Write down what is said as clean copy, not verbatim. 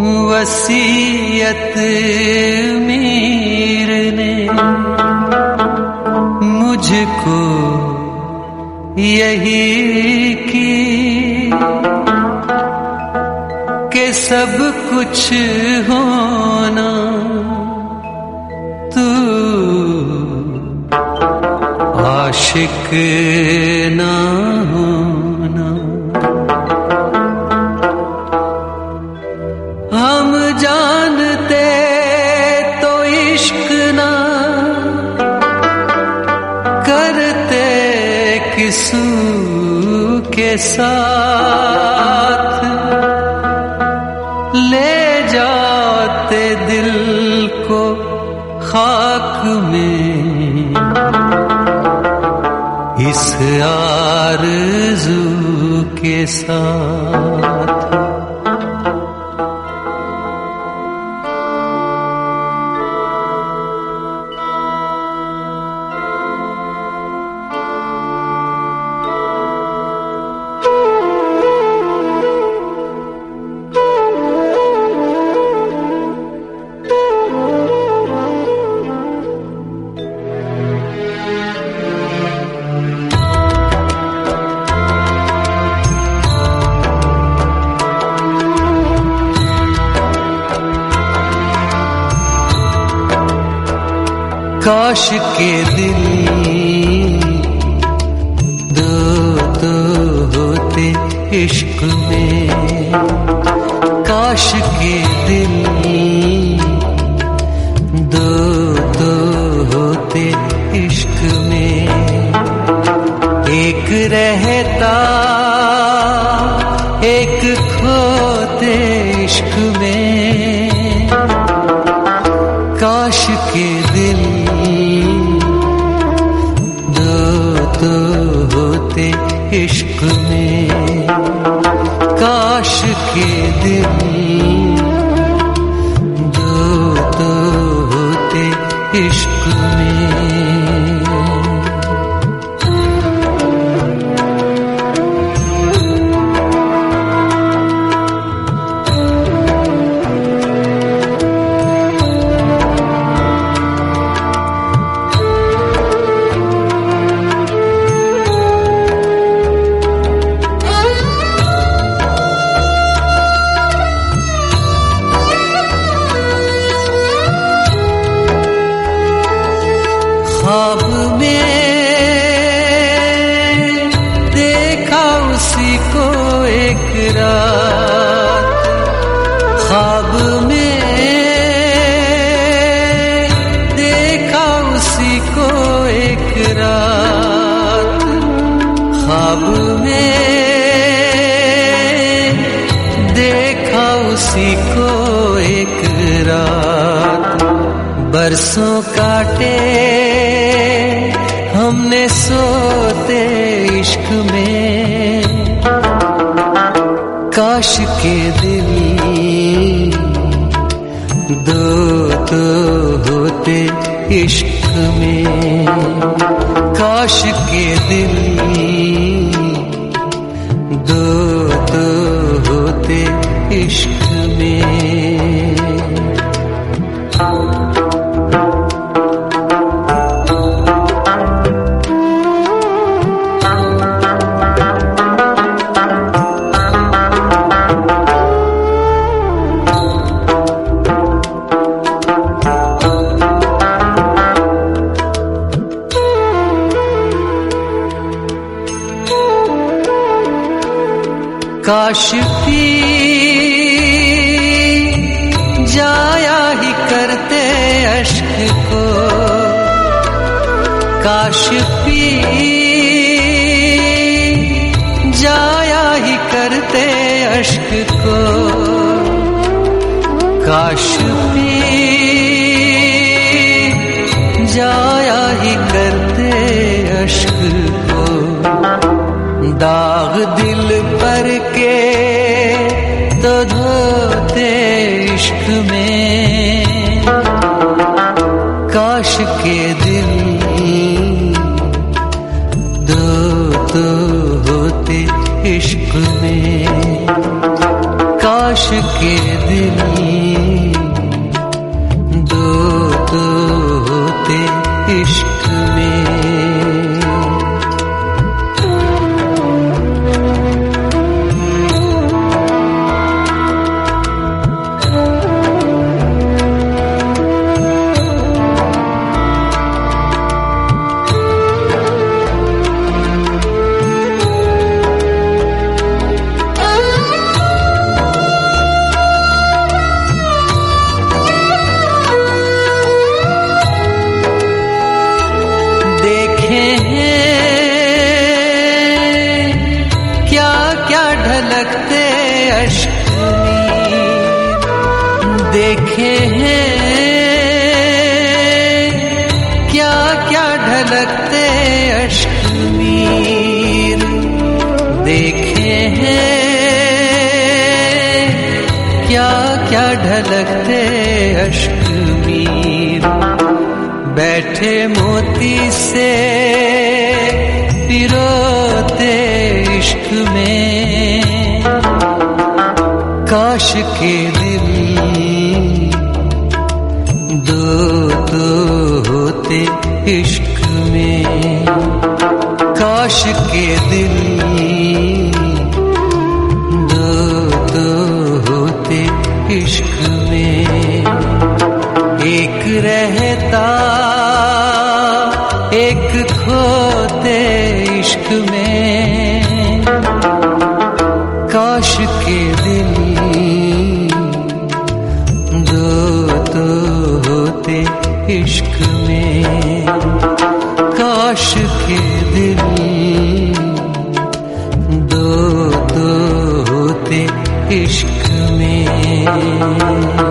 वसीयत मीर ने मुझको यही की कि सब कुछ होना तू आशिक ना होना। हम जानते तो इश्क ना करते किसू के साथ, ले जाते दिल को खाक में इस आरज़ू के साथ। काश के दिल दो होते इश्क में, काश के दिल दो होते इश्क में। एक रहता एक खोते इश्क में, काश के दिल होते इश्क में, काश के दिल दो होते इश्क में। ख्वाब में देखा उसी को एक रात, ख्वाब में देखा उसी को एक रात, ख्वाब में देखा उसी को एक रात। बरसों काटे हमने सोते इश्क में, काश के दिल दो होते इश्क में, काश के दिल दो होते इश्क में। काश पी जाया ही करते अश्क को, काश पी जाया ही करते अश्क को, काश पी जाया ही करते अश्क को। दाग दिल पर के तो धोते इश्क में, काश के दिल दो होते इश्क में, काश के दिल दिल दो तो होते इश्क में। देखे हैं क्या क्या ढलकते अश्क मीर, देखे हैं क्या क्या ढलकते अश्क मीर, देखे हैं क्या क्या ढलकते अश्क मीर। बैठे मोती से पिरोते इश्क में, काश के दिल दो तो होते इश्क में, काश के दिल दो तो होते इश्क में। एक रहता एक खोते इश्क में, काश के दिल दो तो होते इश्क में, काश के दिल दो तो होते इश्क में।